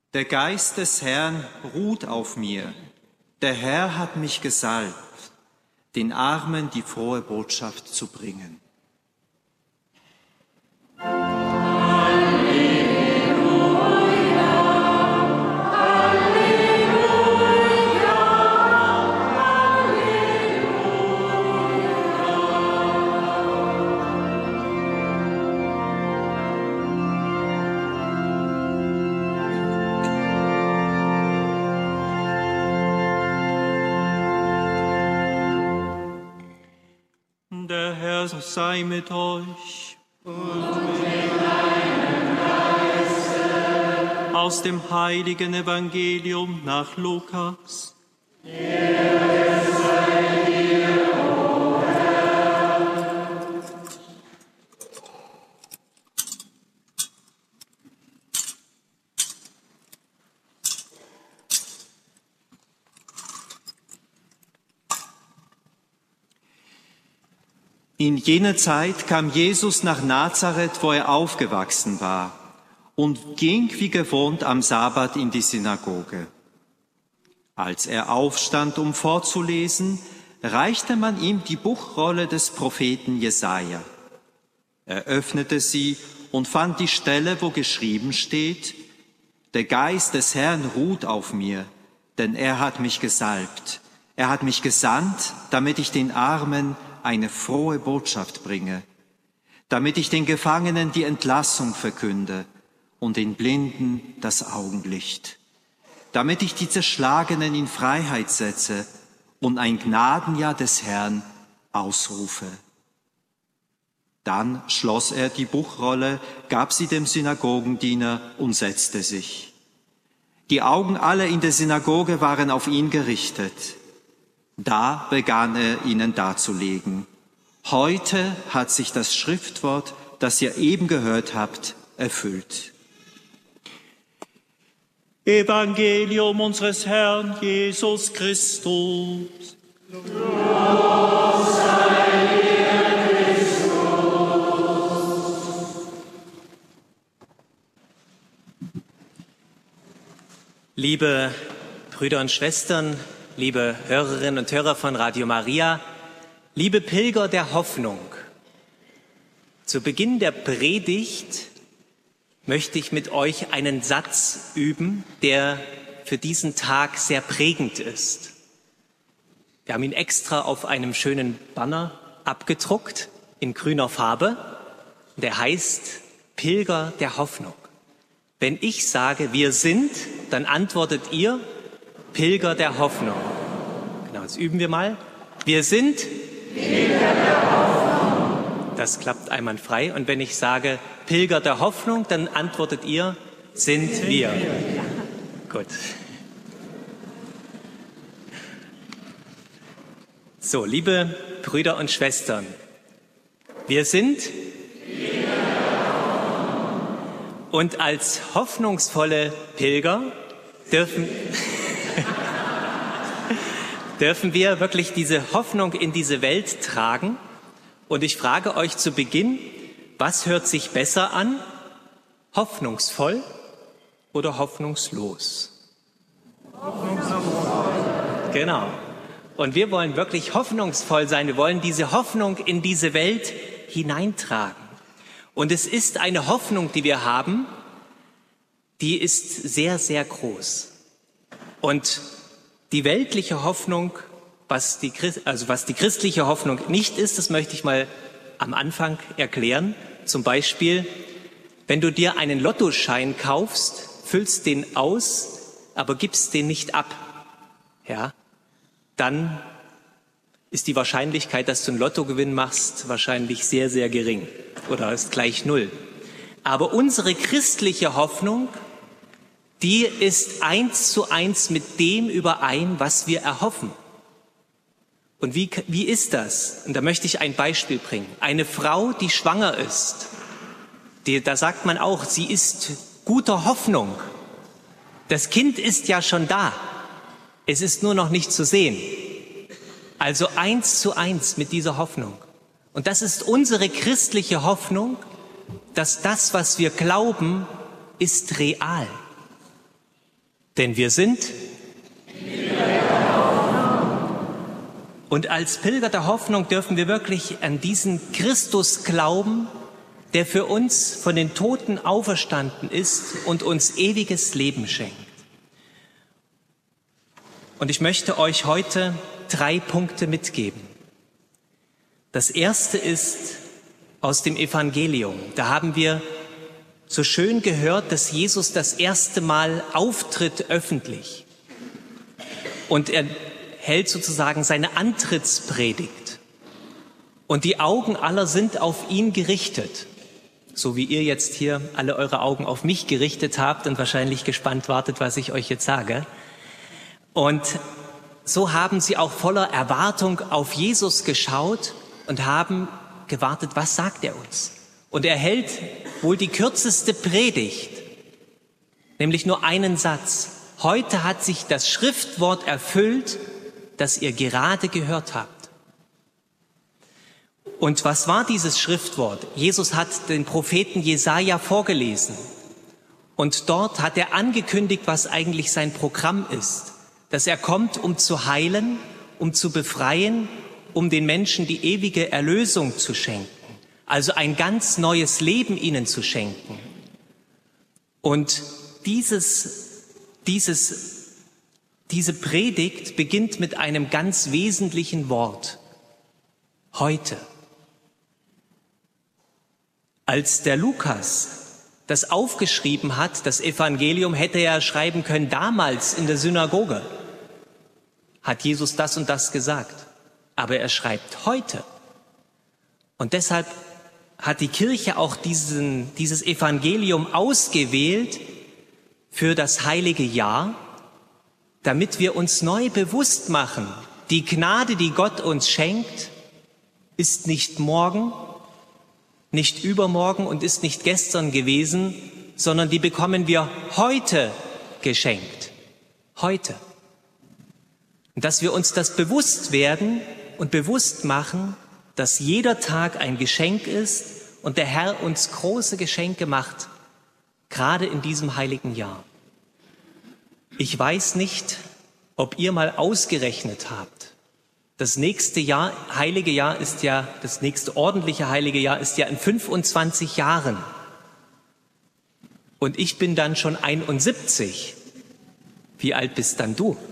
Der Geist des Herrn ruht auf mir. Der Herr hat mich gesalbt, den Armen die frohe Botschaft zu bringen. Der Herr sei mit euch. Und mit deinem Geiste. Aus dem heiligen Evangelium nach Lukas. Ehre sei dir, o Herr. In jener Zeit kam Jesus nach Nazareth, wo er aufgewachsen war, und ging wie gewohnt am Sabbat in die Synagoge. Als er aufstand, um vorzulesen, reichte man ihm die Buchrolle des Propheten Jesaja. Er öffnete sie und fand die Stelle, wo geschrieben steht: Der Geist des Herrn ruht auf mir, denn er hat mich gesalbt. Er hat mich gesandt, damit ich den Armen eine frohe Botschaft bringe, damit ich den Gefangenen die Entlassung verkünde und den Blinden das Augenlicht, damit ich die Zerschlagenen in Freiheit setze und ein Gnadenjahr des Herrn ausrufe. Dann schloss er die Buchrolle, gab sie dem Synagogendiener und setzte sich. Die Augen aller in der Synagoge waren auf ihn gerichtet. Da begann er ihnen darzulegen: Heute hat sich das Schriftwort, das ihr eben gehört habt, erfüllt. Evangelium unseres Herrn Jesus Christus. Lob sei dir, Christus. Liebe Brüder und Schwestern, liebe Hörerinnen und Hörer von Radio Maria, liebe Pilger der Hoffnung, zu Beginn der Predigt möchte ich mit euch einen Satz üben, der für diesen Tag sehr prägend ist. Wir haben ihn extra auf einem schönen Banner abgedruckt in grüner Farbe. Der heißt Pilger der Hoffnung. Wenn ich sage, wir sind, dann antwortet ihr Pilger der Hoffnung. Genau, jetzt üben wir mal. Wir sind Pilger der Hoffnung. Das klappt einwandfrei. Und wenn ich sage Pilger der Hoffnung, dann antwortet ihr, sind wir. Ja. Gut. So, liebe Brüder und Schwestern, wir sind Pilger der Hoffnung. Und als hoffnungsvolle Pilger dürfen wir wirklich diese Hoffnung in diese Welt tragen. Und ich frage euch zu Beginn, was hört sich besser an? Hoffnungsvoll oder hoffnungslos? Hoffnungsvoll. Genau. Und wir wollen wirklich hoffnungsvoll sein. Wir wollen diese Hoffnung in diese Welt hineintragen. Und es ist eine Hoffnung, die wir haben, die ist sehr, sehr groß. Und die weltliche Hoffnung, was die christliche Hoffnung nicht ist, das möchte ich mal am Anfang erklären. Zum Beispiel, wenn du dir einen Lottoschein kaufst, füllst den aus, aber gibst den nicht ab, ja, dann ist die Wahrscheinlichkeit, dass du einen Lottogewinn machst, wahrscheinlich sehr, sehr gering oder ist gleich 0. Aber unsere christliche Hoffnung, die ist 1:1 mit dem überein, was wir erhoffen. Und wie ist das? Und da möchte ich ein Beispiel bringen. Eine Frau, die schwanger ist, da sagt man auch, sie ist guter Hoffnung. Das Kind ist ja schon da. Es ist nur noch nicht zu sehen. Also 1:1 mit dieser Hoffnung. Und das ist unsere christliche Hoffnung, dass das, was wir glauben, ist real. Denn wir sind und als Pilger der Hoffnung dürfen wir wirklich an diesen Christus glauben, der für uns von den Toten auferstanden ist und uns ewiges Leben schenkt. Und ich möchte euch heute 3 Punkte mitgeben. Das erste ist aus dem Evangelium. Da haben wir so schön gehört, dass Jesus das erste Mal auftritt öffentlich. Und er hält sozusagen seine Antrittspredigt. Und die Augen aller sind auf ihn gerichtet. So wie ihr jetzt hier alle eure Augen auf mich gerichtet habt und wahrscheinlich gespannt wartet, was ich euch jetzt sage. Und so haben sie auch voller Erwartung auf Jesus geschaut und haben gewartet, was sagt er uns? Und er hält wohl die kürzeste Predigt, nämlich nur einen Satz. Heute hat sich das Schriftwort erfüllt, das ihr gerade gehört habt. Und was war dieses Schriftwort? Jesus hat den Propheten Jesaja vorgelesen. Und dort hat er angekündigt, was eigentlich sein Programm ist. Dass er kommt, um zu heilen, um zu befreien, um den Menschen die ewige Erlösung zu schenken. Also ein ganz neues Leben ihnen zu schenken. Und diese Predigt beginnt mit einem ganz wesentlichen Wort. Heute. Als der Lukas das aufgeschrieben hat, das Evangelium, hätte er schreiben können, damals in der Synagoge hat Jesus das und das gesagt. Aber er schreibt heute. Und deshalb hat die Kirche auch dieses Evangelium ausgewählt für das heilige Jahr, damit wir uns neu bewusst machen, die Gnade, die Gott uns schenkt, ist nicht morgen, nicht übermorgen und ist nicht gestern gewesen, sondern die bekommen wir heute geschenkt. Heute. Und dass wir uns das bewusst werden und bewusst machen, dass jeder Tag ein Geschenk ist und der Herr uns große Geschenke macht, gerade in diesem heiligen Jahr. Ich weiß nicht, ob ihr mal ausgerechnet habt. Das nächste Jahr, heilige Jahr ist ja, das nächste ordentliche heilige Jahr ist ja in 25 Jahren. Und ich bin dann schon 71. Wie alt bist dann du?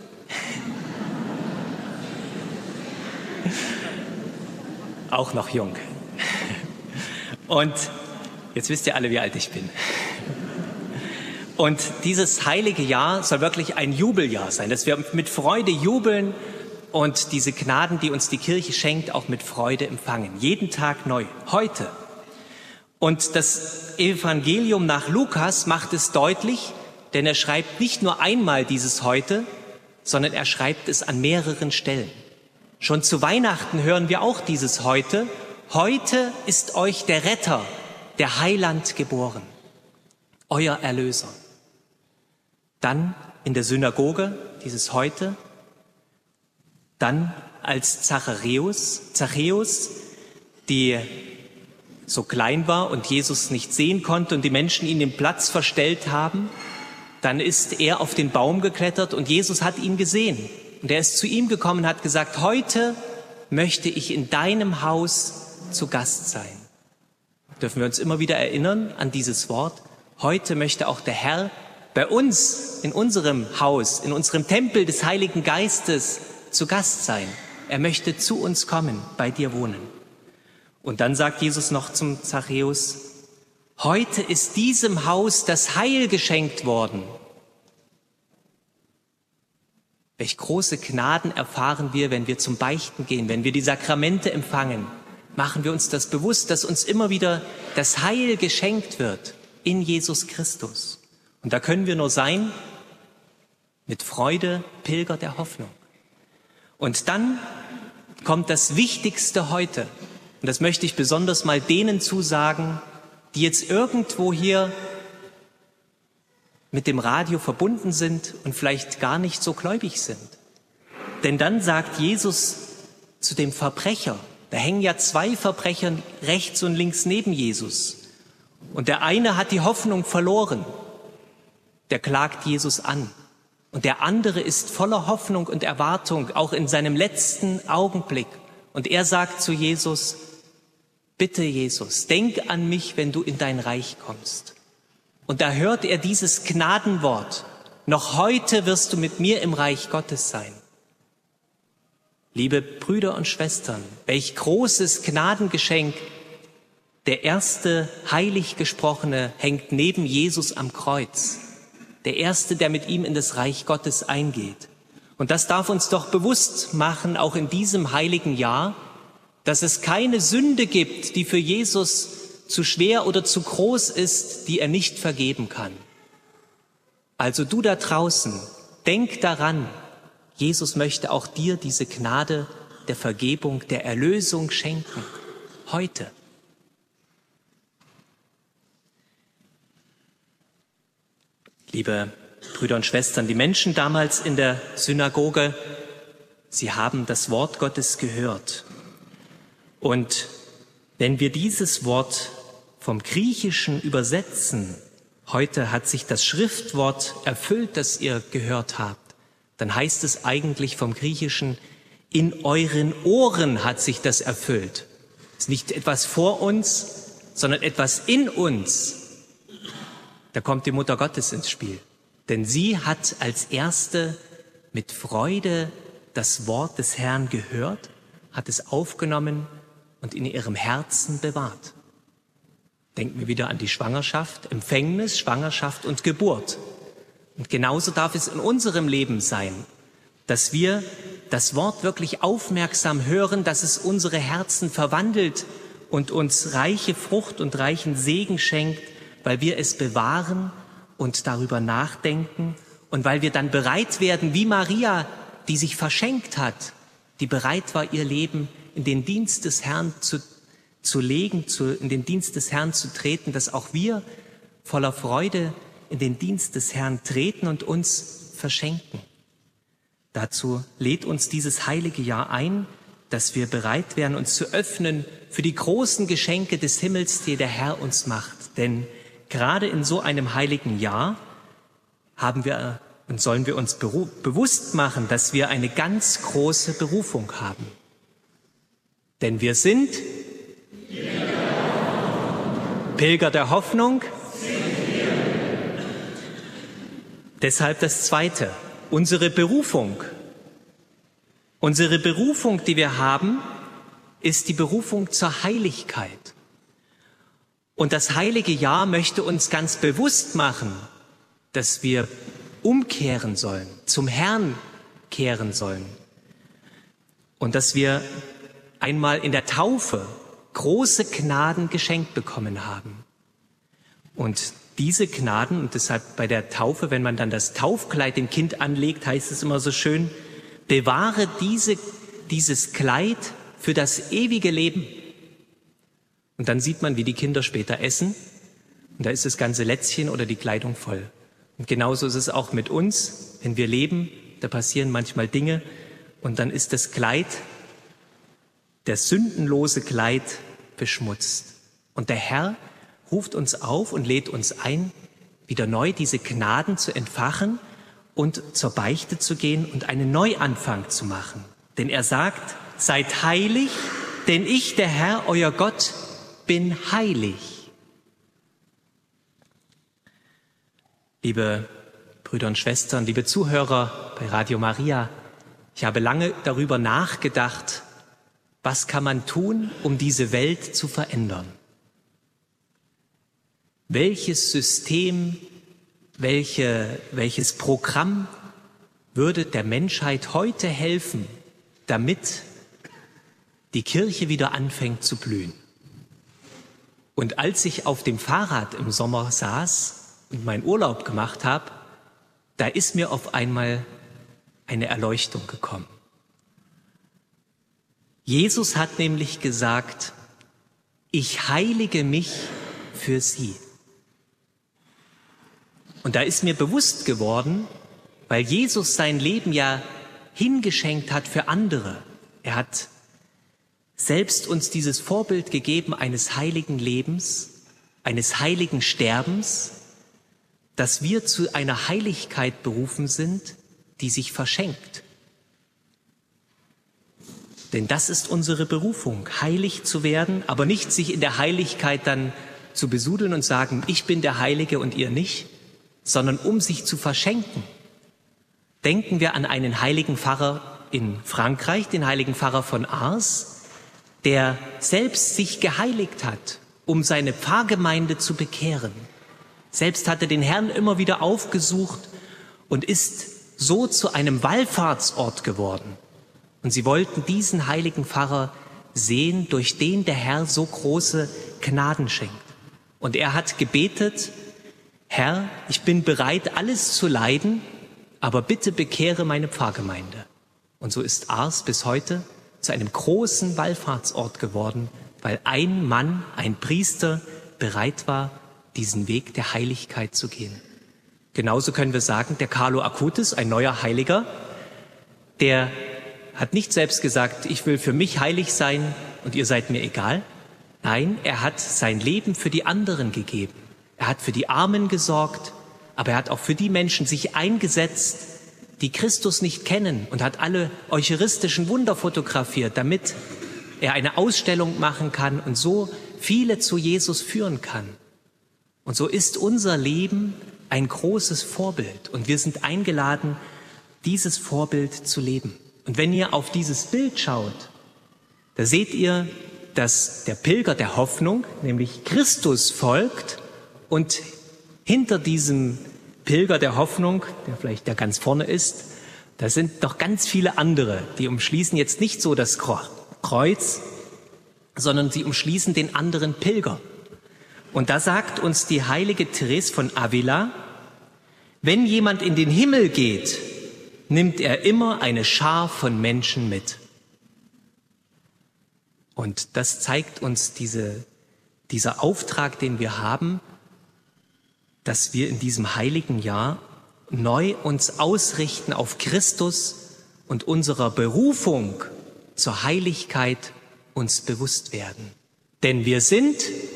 Auch noch jung. Und jetzt wisst ihr alle, wie alt ich bin. Und dieses heilige Jahr soll wirklich ein Jubeljahr sein, dass wir mit Freude jubeln und diese Gnaden, die uns die Kirche schenkt, auch mit Freude empfangen. Jeden Tag neu, heute. Und das Evangelium nach Lukas macht es deutlich, denn er schreibt nicht nur einmal dieses heute, sondern er schreibt es an mehreren Stellen. Schon zu Weihnachten hören wir auch dieses heute. Heute ist euch der Retter, der Heiland geboren, euer Erlöser. Dann in der Synagoge dieses heute. Dann als Zachäus, die so klein war und Jesus nicht sehen konnte und die Menschen ihn den Platz verstellt haben. Dann ist er auf den Baum geklettert und Jesus hat ihn gesehen. Und er ist zu ihm gekommen und hat gesagt, heute möchte ich in deinem Haus zu Gast sein. Dürfen wir uns immer wieder erinnern an dieses Wort. Heute möchte auch der Herr bei uns, in unserem Haus, in unserem Tempel des Heiligen Geistes zu Gast sein. Er möchte zu uns kommen, bei dir wohnen. Und dann sagt Jesus noch zum Zachäus, heute ist diesem Haus das Heil geschenkt worden. Welch große Gnaden erfahren wir, wenn wir zum Beichten gehen, wenn wir die Sakramente empfangen. Machen wir uns das bewusst, dass uns immer wieder das Heil geschenkt wird in Jesus Christus. Und da können wir nur sein mit Freude, Pilger der Hoffnung. Und dann kommt das Wichtigste heute. Und das möchte ich besonders mal denen zusagen, die jetzt irgendwo hier mit dem Radio verbunden sind und vielleicht gar nicht so gläubig sind. Denn dann sagt Jesus zu dem Verbrecher, da hängen ja 2 Verbrecher rechts und links neben Jesus. Und der eine hat die Hoffnung verloren. Der klagt Jesus an. Und der andere ist voller Hoffnung und Erwartung, auch in seinem letzten Augenblick. Und er sagt zu Jesus, bitte Jesus, denk an mich, wenn du in dein Reich kommst. Und da hört er dieses Gnadenwort, noch heute wirst du mit mir im Reich Gottes sein. Liebe Brüder und Schwestern, welch großes Gnadengeschenk. Der erste heilig Gesprochene hängt neben Jesus am Kreuz. Der Erste, der mit ihm in das Reich Gottes eingeht. Und das darf uns doch bewusst machen, auch in diesem heiligen Jahr, dass es keine Sünde gibt, die für Jesus zu schwer oder zu groß ist, die er nicht vergeben kann. Also du da draußen, denk daran, Jesus möchte auch dir diese Gnade der Vergebung, der Erlösung schenken. Heute. Liebe Brüder und Schwestern, die Menschen damals in der Synagoge, sie haben das Wort Gottes gehört. Und wenn wir dieses Wort vom Griechischen übersetzen, heute hat sich das Schriftwort erfüllt, das ihr gehört habt, dann heißt es eigentlich vom Griechischen, in euren Ohren hat sich das erfüllt. Es ist nicht etwas vor uns, sondern etwas in uns. Da kommt die Mutter Gottes ins Spiel. Denn sie hat als Erste mit Freude das Wort des Herrn gehört, hat es aufgenommen und in ihrem Herzen bewahrt. Denken wir wieder an die Schwangerschaft, Empfängnis, Schwangerschaft und Geburt. Und genauso darf es in unserem Leben sein, dass wir das Wort wirklich aufmerksam hören, dass es unsere Herzen verwandelt und uns reiche Frucht und reichen Segen schenkt, weil wir es bewahren und darüber nachdenken und weil wir dann bereit werden, wie Maria, die sich verschenkt hat, die bereit war, ihr Leben in den Dienst des Herrn zu legen, in den Dienst des Herrn zu treten, dass auch wir voller Freude in den Dienst des Herrn treten und uns verschenken. Dazu lädt uns dieses heilige Jahr ein, dass wir bereit wären, uns zu öffnen für die großen Geschenke des Himmels, die der Herr uns macht. Denn gerade in so einem heiligen Jahr haben wir und sollen wir uns bewusst machen, dass wir eine ganz große Berufung haben. Denn wir sind Pilger der Hoffnung. Deshalb das Zweite, unsere Berufung. Unsere Berufung, die wir haben, ist die Berufung zur Heiligkeit. Und das heilige Jahr möchte uns ganz bewusst machen, dass wir umkehren sollen, zum Herrn kehren sollen. Und dass wir einmal in der Taufe große Gnaden geschenkt bekommen haben. Und diese Gnaden, und deshalb bei der Taufe, wenn man dann das Taufkleid dem Kind anlegt, heißt es immer so schön, bewahre dieses Kleid für das ewige Leben. Und dann sieht man, wie die Kinder später essen. Und da ist das ganze Lätzchen oder die Kleidung voll. Und genauso ist es auch mit uns. Wenn wir leben, da passieren manchmal Dinge. Und dann ist das Kleid, das sündenlose Kleid, beschmutzt. Und der Herr ruft uns auf und lädt uns ein, wieder neu diese Gnaden zu entfachen und zur Beichte zu gehen und einen Neuanfang zu machen. Denn er sagt, seid heilig, denn ich, der Herr, euer Gott, bin heilig. Liebe Brüder und Schwestern, liebe Zuhörer bei Radio Maria, ich habe lange darüber nachgedacht, was kann man tun, um diese Welt zu verändern? Welches System, welches Programm würde der Menschheit heute helfen, damit die Kirche wieder anfängt zu blühen? Und als ich auf dem Fahrrad im Sommer saß und meinen Urlaub gemacht habe, da ist mir auf einmal eine Erleuchtung gekommen. Jesus hat nämlich gesagt, ich heilige mich für sie. Und da ist mir bewusst geworden, weil Jesus sein Leben ja hingeschenkt hat für andere. Er hat selbst uns dieses Vorbild gegeben eines heiligen Lebens, eines heiligen Sterbens, dass wir zu einer Heiligkeit berufen sind, die sich verschenkt. Denn das ist unsere Berufung, heilig zu werden, aber nicht sich in der Heiligkeit dann zu besudeln und sagen, ich bin der Heilige und ihr nicht, sondern um sich zu verschenken. Denken wir an einen heiligen Pfarrer in Frankreich, den heiligen Pfarrer von Ars, der selbst sich geheiligt hat, um seine Pfarrgemeinde zu bekehren. Selbst hat er den Herrn immer wieder aufgesucht und ist so zu einem Wallfahrtsort geworden. Und sie wollten diesen heiligen Pfarrer sehen, durch den der Herr so große Gnaden schenkt. Und er hat gebetet, Herr, ich bin bereit, alles zu leiden, aber bitte bekehre meine Pfarrgemeinde. Und so ist Ars bis heute zu einem großen Wallfahrtsort geworden, weil ein Mann, ein Priester, bereit war, diesen Weg der Heiligkeit zu gehen. Genauso können wir sagen, der Carlo Acutis, ein neuer Heiliger, der hat nicht selbst gesagt, ich will für mich heilig sein und ihr seid mir egal. Nein, er hat sein Leben für die anderen gegeben. Er hat für die Armen gesorgt, aber er hat auch für die Menschen sich eingesetzt, die Christus nicht kennen, und hat alle eucharistischen Wunder fotografiert, damit er eine Ausstellung machen kann und so viele zu Jesus führen kann. Und so ist unser Leben ein großes Vorbild und wir sind eingeladen, dieses Vorbild zu leben. Und wenn ihr auf dieses Bild schaut, da seht ihr, dass der Pilger der Hoffnung, nämlich Christus, folgt, und hinter diesem Pilger der Hoffnung, der vielleicht der ganz vorne ist, da sind noch ganz viele andere, die umschließen jetzt nicht so das Kreuz, sondern sie umschließen den anderen Pilger. Und da sagt uns die heilige Therese von Avila, wenn jemand in den Himmel geht, nimmt er immer eine Schar von Menschen mit. Und das zeigt uns dieser Auftrag, den wir haben, dass wir in diesem heiligen Jahr neu uns ausrichten auf Christus und unserer Berufung zur Heiligkeit uns bewusst werden. Denn wir sind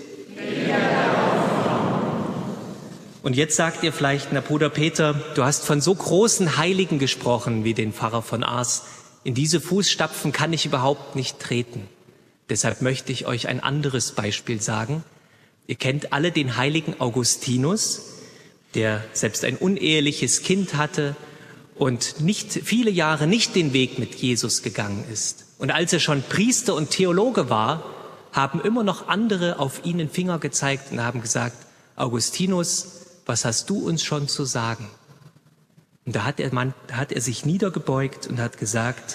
Und jetzt sagt ihr vielleicht, na Bruder Peter, du hast von so großen Heiligen gesprochen wie den Pfarrer von Ars. In diese Fußstapfen kann ich überhaupt nicht treten. Deshalb möchte ich euch ein anderes Beispiel sagen. Ihr kennt alle den heiligen Augustinus, der selbst ein uneheliches Kind hatte und viele Jahre nicht den Weg mit Jesus gegangen ist. Und als er schon Priester und Theologe war, haben immer noch andere auf ihn den Finger gezeigt und haben gesagt, Augustinus, was hast du uns schon zu sagen? Und da hat er sich niedergebeugt und hat gesagt,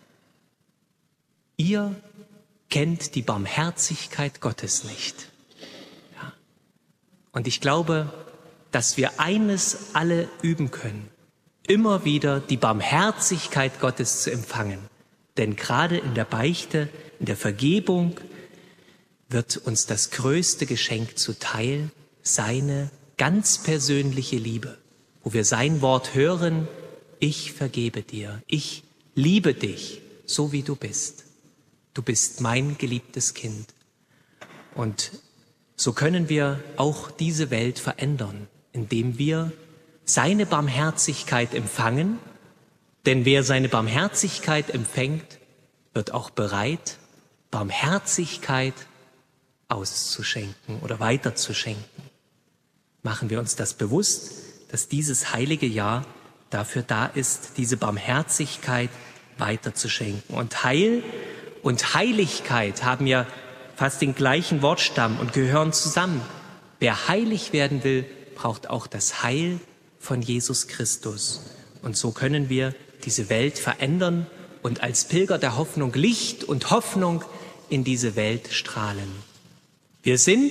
ihr kennt die Barmherzigkeit Gottes nicht. Ja. Und ich glaube, dass wir eines alle üben können, immer wieder die Barmherzigkeit Gottes zu empfangen. Denn gerade in der Beichte, in der Vergebung wird uns das größte Geschenk zuteil, seine ganz persönliche Liebe, wo wir sein Wort hören, ich vergebe dir, ich liebe dich, so wie du bist. Du bist mein geliebtes Kind. Und so können wir auch diese Welt verändern, indem wir seine Barmherzigkeit empfangen, denn wer seine Barmherzigkeit empfängt, wird auch bereit, Barmherzigkeit auszuschenken oder weiterzuschenken. Machen wir uns das bewusst, dass dieses heilige Jahr dafür da ist, diese Barmherzigkeit weiterzuschenken. Und Heil und Heiligkeit haben ja fast den gleichen Wortstamm und gehören zusammen. Wer heilig werden will, braucht auch das Heil von Jesus Christus. Und so können wir diese Welt verändern und als Pilger der Hoffnung Licht und Hoffnung in diese Welt strahlen. Wir sind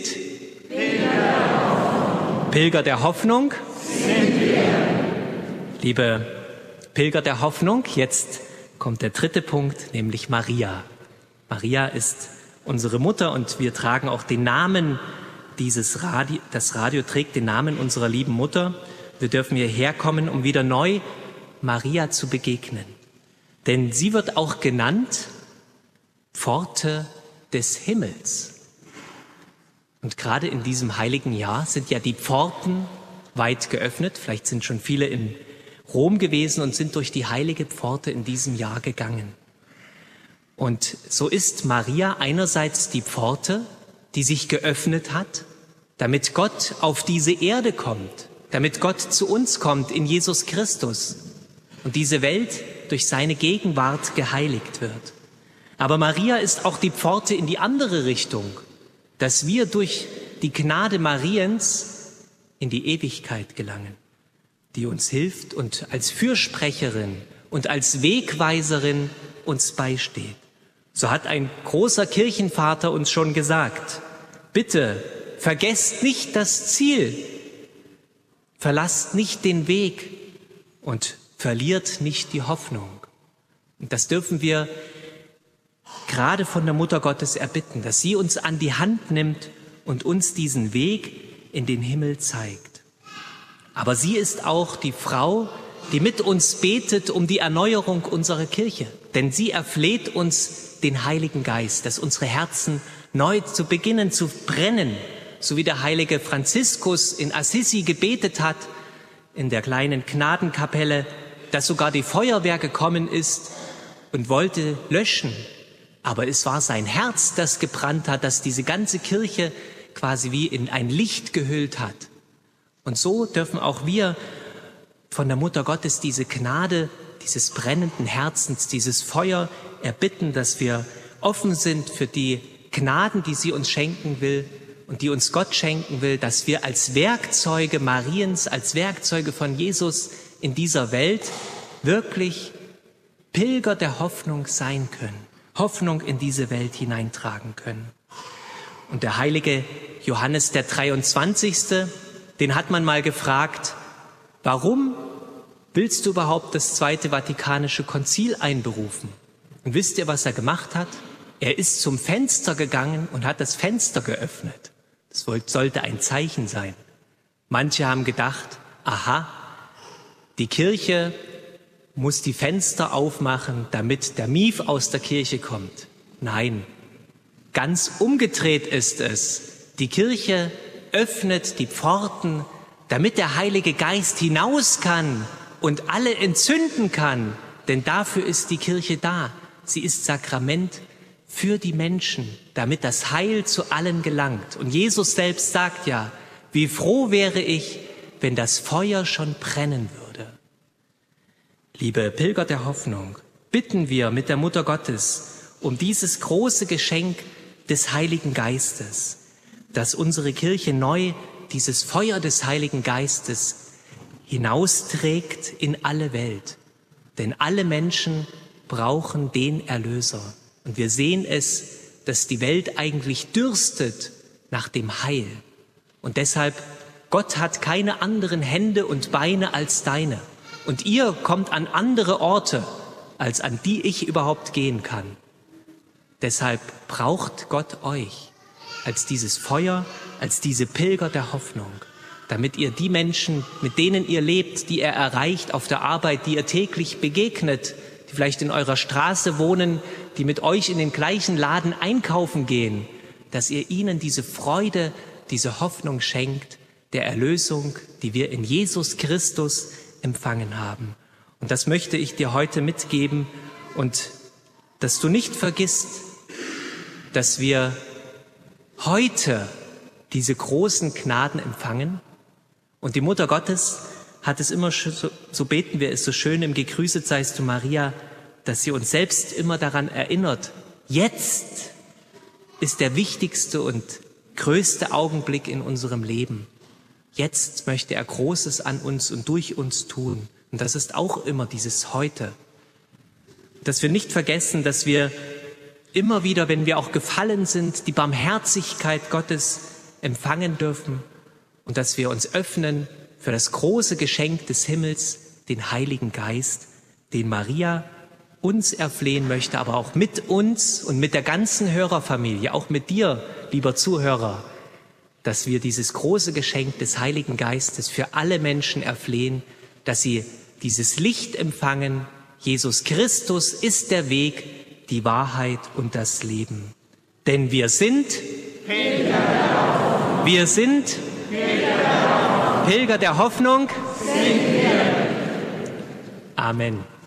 Pilger der Hoffnung. Sind wir. Liebe Pilger der Hoffnung, jetzt kommt der dritte Punkt, nämlich Maria. Maria ist unsere Mutter und wir tragen auch den Namen das Radio trägt den Namen unserer lieben Mutter. Wir dürfen hierher kommen, um wieder neu Maria zu begegnen. Denn sie wird auch genannt Pforte des Himmels. Und gerade in diesem heiligen Jahr sind ja die Pforten weit geöffnet. Vielleicht sind schon viele in Rom gewesen und sind durch die heilige Pforte in diesem Jahr gegangen. Und so ist Maria einerseits die Pforte, die sich geöffnet hat, damit Gott auf diese Erde kommt, damit Gott zu uns kommt in Jesus Christus und diese Welt durch seine Gegenwart geheiligt wird. Aber Maria ist auch die Pforte in die andere Richtung, dass wir durch die Gnade Mariens in die Ewigkeit gelangen, die uns hilft und als Fürsprecherin und als Wegweiserin uns beisteht. So hat ein großer Kirchenvater uns schon gesagt: Bitte vergesst nicht das Ziel, verlasst nicht den Weg und verliert nicht die Hoffnung. Und das dürfen wir gerade von der Mutter Gottes erbitten, dass sie uns an die Hand nimmt und uns diesen Weg in den Himmel zeigt. Aber sie ist auch die Frau, die mit uns betet um die Erneuerung unserer Kirche. Denn sie erfleht uns den Heiligen Geist, dass unsere Herzen neu zu beginnen zu brennen, so wie der heilige Franziskus in Assisi gebetet hat, in der kleinen Gnadenkapelle, dass sogar die Feuerwehr gekommen ist und wollte löschen. Aber es war sein Herz, das gebrannt hat, das diese ganze Kirche quasi wie in ein Licht gehüllt hat. Und so dürfen auch wir von der Mutter Gottes diese Gnade, dieses brennenden Herzens, dieses Feuer erbitten, dass wir offen sind für die Gnaden, die sie uns schenken will und die uns Gott schenken will, dass wir als Werkzeuge Mariens, als Werkzeuge von Jesus in dieser Welt wirklich Pilger der Hoffnung sein können, Hoffnung in diese Welt hineintragen können. Und der heilige Johannes der 23., den hat man mal gefragt: Warum willst du überhaupt das Zweite Vatikanische Konzil einberufen? Und wisst ihr, was er gemacht hat? Er ist zum Fenster gegangen und hat das Fenster geöffnet. Das sollte ein Zeichen sein. Manche haben gedacht: Aha, die Kirche muss die Fenster aufmachen, damit der Mief aus der Kirche kommt. Nein, ganz umgedreht ist es. Die Kirche öffnet die Pforten, damit der Heilige Geist hinaus kann und alle entzünden kann. Denn dafür ist die Kirche da. Sie ist Sakrament für die Menschen, damit das Heil zu allen gelangt. Und Jesus selbst sagt ja: Wie froh wäre ich, wenn das Feuer schon brennen würde. Liebe Pilger der Hoffnung, bitten wir mit der Mutter Gottes um dieses große Geschenk des Heiligen Geistes, dass unsere Kirche neu dieses Feuer des Heiligen Geistes hinausträgt in alle Welt. Denn alle Menschen brauchen den Erlöser. Und wir sehen es, dass die Welt eigentlich dürstet nach dem Heil. Und deshalb, Gott hat keine anderen Hände und Beine als deine. Und ihr kommt an andere Orte, als an die ich überhaupt gehen kann. Deshalb braucht Gott euch als dieses Feuer, als diese Pilger der Hoffnung, damit ihr die Menschen, mit denen ihr lebt, die er erreicht auf der Arbeit, die ihr täglich begegnet, die vielleicht in eurer Straße wohnen, die mit euch in den gleichen Laden einkaufen gehen, dass ihr ihnen diese Freude, diese Hoffnung schenkt, der Erlösung, die wir in Jesus Christus empfangen haben. Und das möchte ich dir heute mitgeben und dass du nicht vergisst, dass wir heute diese großen Gnaden empfangen. Und die Mutter Gottes hat es immer, so beten wir es so schön im Gegrüßet seist du Maria, dass sie uns selbst immer daran erinnert: Jetzt ist der wichtigste und größte Augenblick in unserem Leben. Jetzt möchte er Großes an uns und durch uns tun. Und das ist auch immer dieses Heute. Dass wir nicht vergessen, dass wir immer wieder, wenn wir auch gefallen sind, die Barmherzigkeit Gottes empfangen dürfen und dass wir uns öffnen für das große Geschenk des Himmels, den Heiligen Geist, den Maria uns erflehen möchte, aber auch mit uns und mit der ganzen Hörerfamilie, auch mit dir, lieber Zuhörer, dass wir dieses große Geschenk des Heiligen Geistes für alle Menschen erflehen, dass sie dieses Licht empfangen. Jesus Christus ist der Weg, die Wahrheit und das Leben. Denn wir sind Pilger der Hoffnung. Amen.